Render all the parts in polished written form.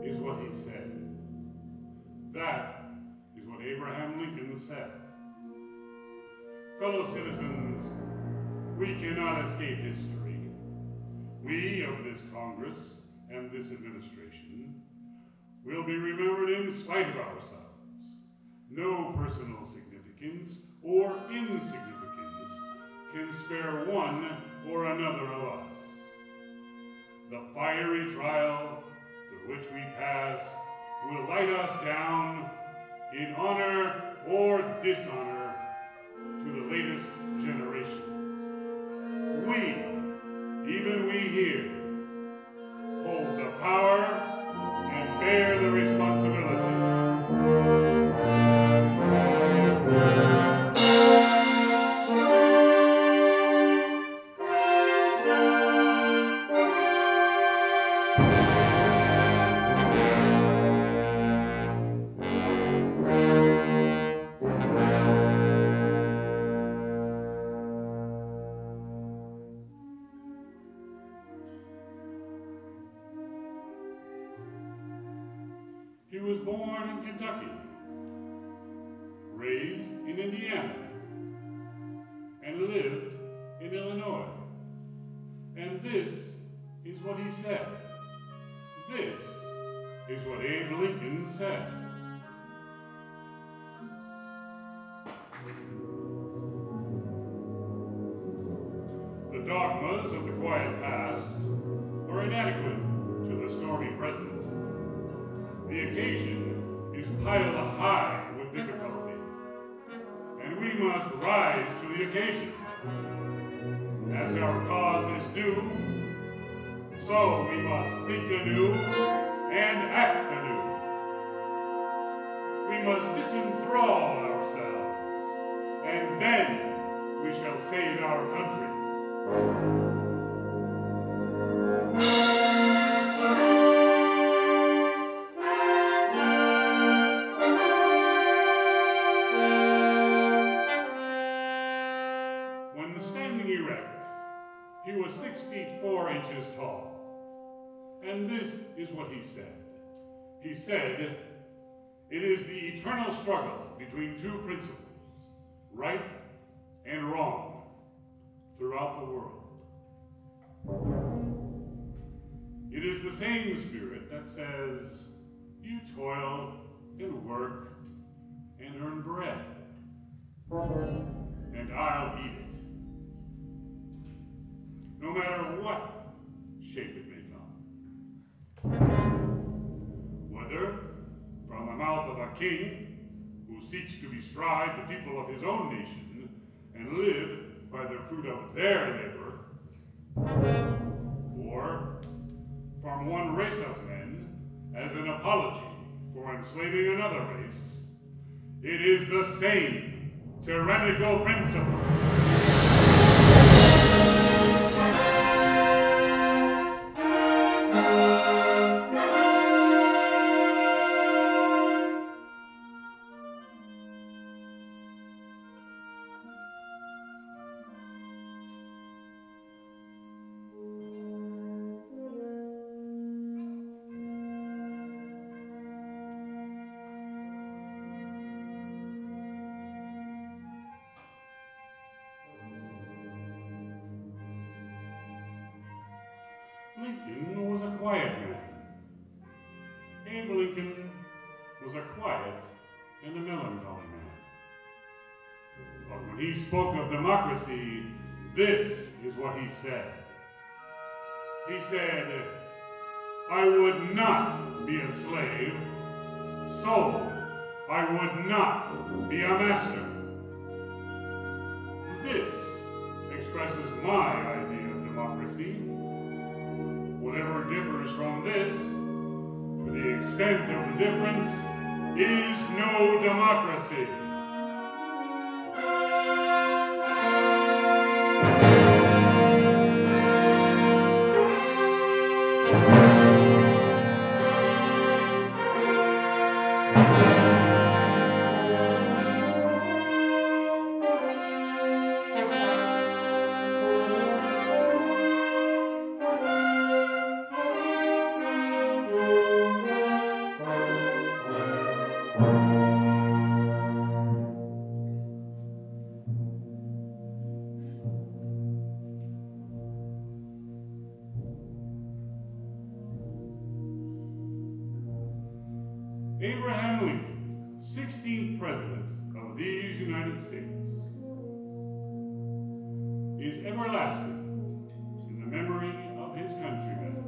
is what he said. That is what Abraham Lincoln said. Fellow citizens, we cannot escape history. We of this Congress and this administration will be remembered in spite of ourselves. No personal significance or insignificance can spare one or another of us. The fiery trial through which we pass will light us down in honor or dishonor to the latest generations. We, even we here, hold the power and bear the responsibility. He was born in Kentucky, raised in Indiana, and lived in Illinois. And this is what he said. This is what Abe Lincoln said. The dogmas of the quiet past are inadequate to the stormy present. The occasion is piled high with difficulty, and we must rise to the occasion. As our cause is new, so we must think anew and act anew. We must disenthrall ourselves, and then we shall save our country. When standing erect, he was 6 feet 4 inches tall. And this is what he said. He said, "It is the eternal struggle between two principles, right and wrong, throughout the world. It is the same spirit that says, you toil and work and earn bread, and I'll eat it, no matter what shape it may come. Whether from the mouth of a king who seeks to bestride the people of his own nation and live by the fruit of their labor, or from one race of men as an apology for enslaving another race, it is the same tyrannical principle. Lincoln was a quiet man. Abe Lincoln was a quiet and a melancholy man. But when he spoke of democracy, this is what he said. He said, I would not be a slave, so I would not be a master. This expresses my idea of democracy. Whatever differs from this, to the extent of the difference, is no democracy. Abraham Lincoln, 16th President of these United States, is everlasting in the memory of his countrymen.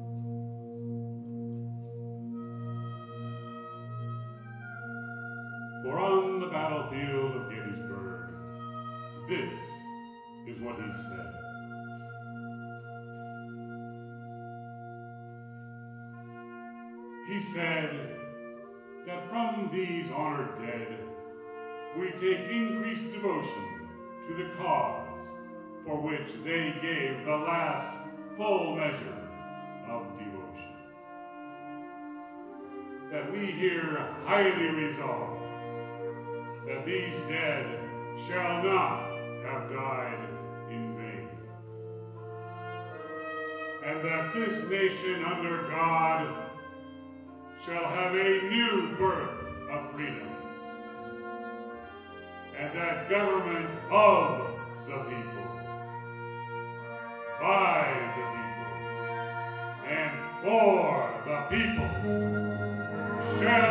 For on the battlefield of Gettysburg, this is what he said. He said that from these honored dead, we take increased devotion to the cause for which they gave the last full measure of devotion. That we here highly resolve that these dead shall not have died in vain, and that this nation under God shall have a new birth of freedom, and that government of the people, by the people, and for the people shall